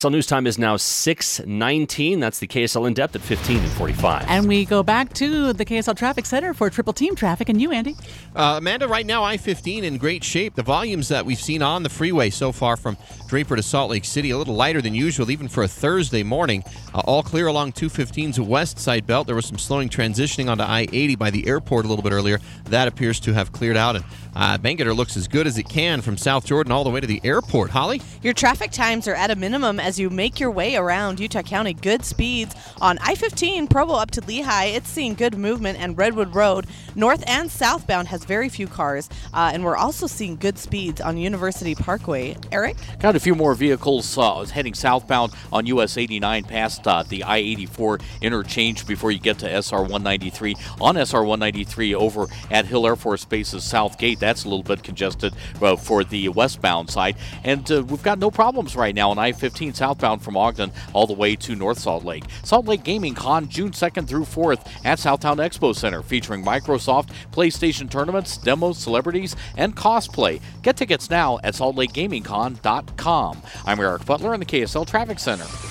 KSL News Time is now 6:19. That's the KSL In Depth at 15 and 45. And we go back to the KSL Traffic Center for Triple Team Traffic. And you, Andy? Amanda, right now I-15 in great shape. The volumes that we've seen on the freeway so far from Draper to Salt Lake City, a little lighter than usual, even for a Thursday morning. All clear along 215's west side belt. There was some slowing transitioning onto I-80 by the airport a little bit earlier. That appears to have cleared out. And Bangerter looks as good as it can from South Jordan all the way to the airport. Holly? Your traffic times are at a minimum as you make your way around Utah County. Good speeds on I-15 Provo up to Lehigh. It's seeing good movement, and Redwood Road north and southbound has very few cars, and we're also seeing good speeds on University Parkway. Eric? Got a few more vehicles heading southbound on US 89 past the I-84 interchange before you get to SR 193. On SR 193 over at Hill Air Force Base's South Gate, that's a little bit congested for the westbound side. And we've got no problems right now on I-15 southbound from Ogden all the way to North Salt Lake. Salt Lake Gaming Con, June 2nd through 4th at Southtown Expo Center, featuring Microsoft, PlayStation tournaments, demos, celebrities, and cosplay. Get tickets now at saltlakegamingcon.com. I'm Eric Butler in the KSL Traffic Center.